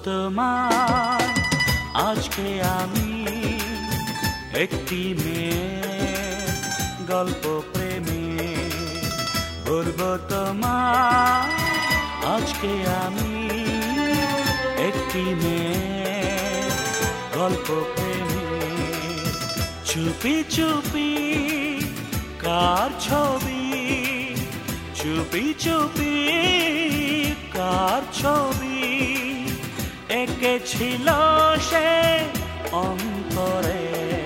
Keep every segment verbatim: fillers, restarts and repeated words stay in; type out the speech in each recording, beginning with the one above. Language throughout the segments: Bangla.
তোমায় আজকে আমি একটি মেয়ের গল্প প্রেমে। বলবো তোমায় আজকে আমি একটি মেয়ের গল্প প্রেমে। চুপি চুপি কার ছবি, চুপি চুপি কার ছবি এঁকেছিল সে অন্তরে।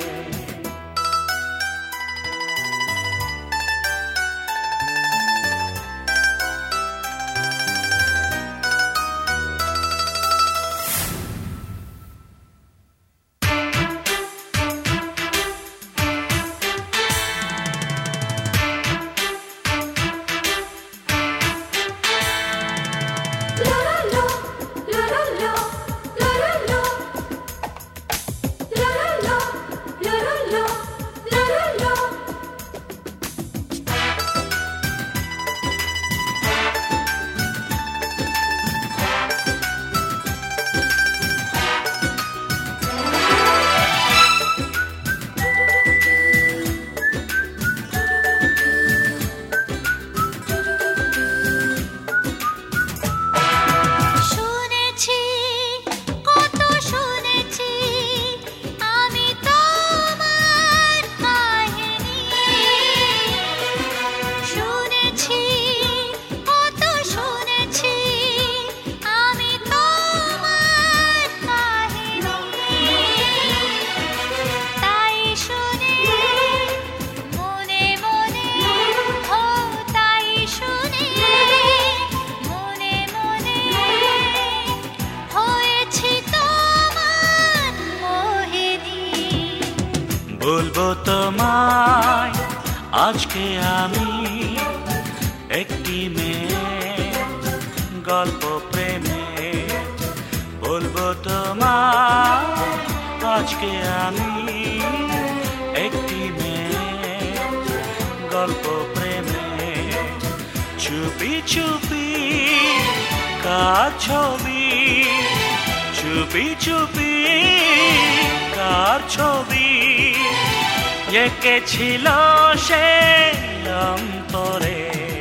বলবো তোমায় আজকে আমি একটি মেয়ের গল্প প্রেমে। বলবো তোমায় আজকে আমি একটি মেয়ের গল্প প্রেমে। চুপি চুপি কার ছবি, চুপি চুপি কার ছবি এঁকেছিল সে অন্তরে।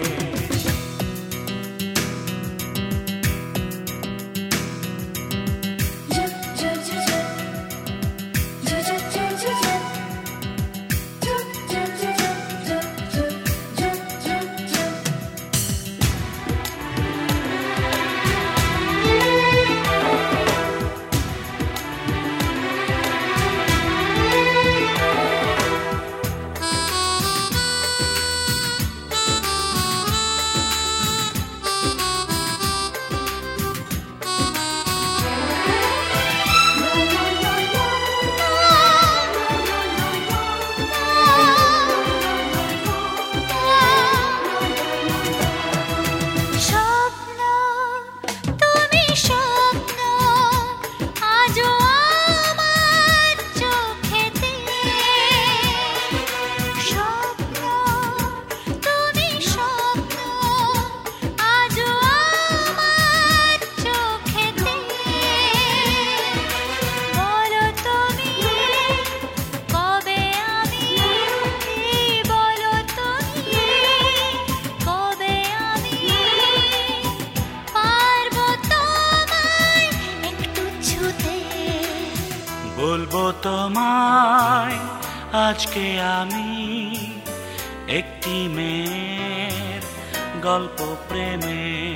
বলবো তোমায় আজকে আমি একটি মেয়ের গল্প প্রেমে।